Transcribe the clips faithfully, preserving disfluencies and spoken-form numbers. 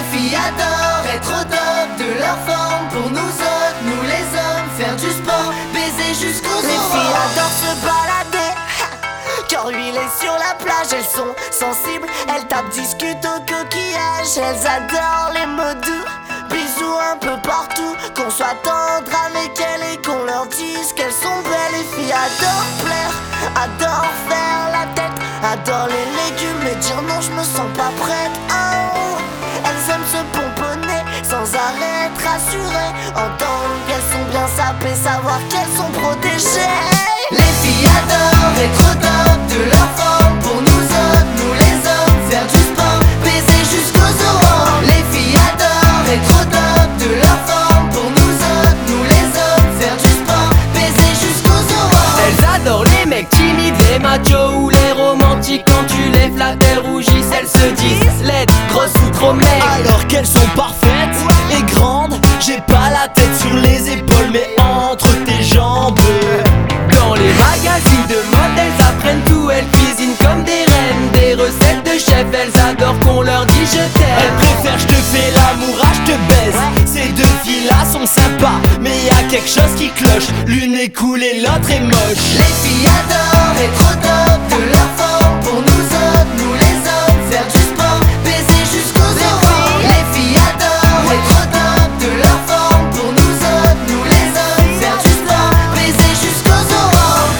filles adorent être au top de leur forme. Pour nous autres, nous les hommes, faire du sport, baiser jusqu'aux os. Les filles adorent se balader, cœur huilé sur la plage. Elles sont sensibles, elles tapent, discutent au coquillage. Elles adorent les mots doux, bisous un peu partout. Qu'on soit tendre avec elles et qu'on leur dise qu'elles sont belles. Les filles adorent plaire, adorent faire la tête, adorent les légumes et dire non je me sens pas prête. Oh, elles aiment se pomponner sans arrêt, être rassurées, entendre qu'elles sont bien sapées, savoir qu'elles sont protégées. Les filles adorent être au top de leur forme. Pour nous autres, nous les hommes, faire du sport, baiser jusqu'aux aurores. Les filles adorent être au top de leur forme. Pour nous autres, nous les hommes, faire du sport, baiser jusqu'aux aurores. Elles adorent les mecs timides, les machos ou les romantiques. Quand tu les flattes, elles rougissent, elles se disent laides, grosses ou trop maigres. Alors qu'elles sont parfaites et grandes, j'ai pas la tête sur les épaules mais entre tes jambes. Dans les magazines de mode, elles apprennent tout, elles cuisinent comme des reines. Des recettes de chef, elles adorent qu'on leur dise je Elles t'aime. préfèrent je te fais l'amour à je te baise. Ces deux filles là sont sympas, mais y a quelque chose qui cloche. L'une est cool et l'autre est moche. Les filles adorent être au top de leur forme. Pour nous autres, nous les hommes, faire du sport, baiser jusqu'aux aurores. Les filles adorent être au top de leur forme. Pour nous autres, nous les hommes, faire du sport, baiser jusqu'aux aurores.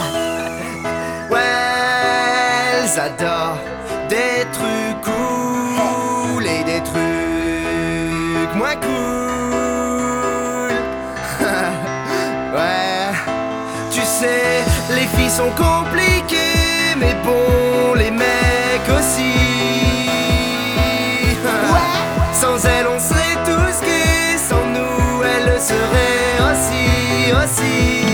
Ouais, elles adorent des trucs cool et des trucs moins cool. Ouais, tu sais, les filles sont compliquées, mais bon, les mecs aussi. Sans elles, on serait tous gays, sans nous, elles le seraient aussi, aussi.